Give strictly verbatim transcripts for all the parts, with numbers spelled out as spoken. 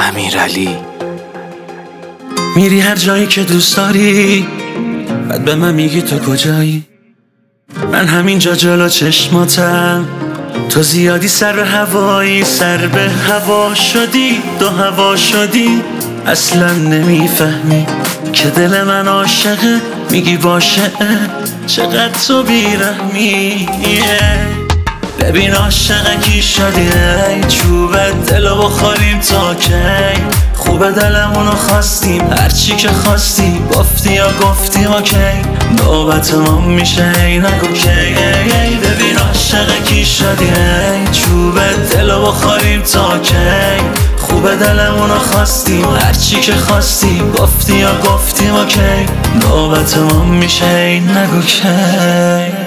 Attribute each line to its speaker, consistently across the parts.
Speaker 1: امیرعلی.
Speaker 2: میری هر جایی که دوست داری، بعد به من میگی تو کجایی. من همینجا جلو چشماتم، تو زیادی سر به هوایی، سر به هوا شدی، دو هوا شدی. اصلا نمیفهمی که دل من عاشقه، میگی باشه چقدر تو بیرحمی. ببین عاشق کی شدی، چوب دلو بخوریم تا کی. خوبه دلمونو خواستیم، هرچی که خواستی گفتی یا گفتیم اوکی. نوبت ما میشه ای نگو کی. ببین عاشق کی شدی، چوب دلو بخوریم تا کی. خوبه دلمونو خواستیم، هرچی که خواستی گفتی یا گفتیم اوکی. نوبت ما میشه ای نگو کی.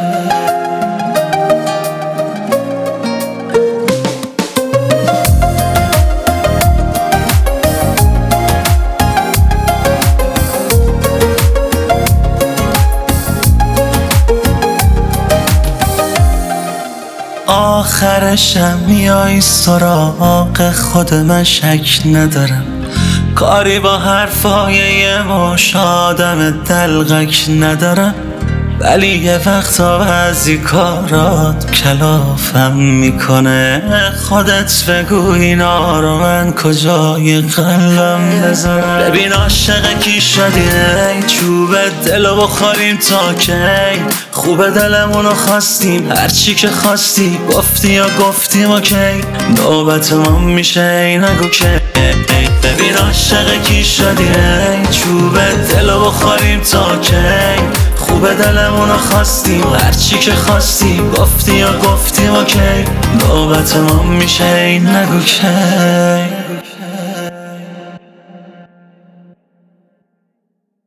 Speaker 2: آخرشم میای سراغ خود، من شک ندارم. کاری با حرفای یه مش آدم دلغک ندارم، ولی یه وقتا بعضی کارات کلافم میکنه. خودت بگو اینا رو من کجای قلبم بذارم. ببین عاشق کی شدی، چوب دلو بخوریم تا کی. خوبه دلمونو خواستیم، هرچی که خواستی گفتی یا گفتیم اوکی. نوبت ما میشه ای نگو کی. ببین عاشق کی شدی، چوب دلو بخوریم تا کی. خوبه دلمونو خواستیم، هرچی که خواستی گفتی یا گفتیم اوکی. نوبت ما میشه ای نگو کی.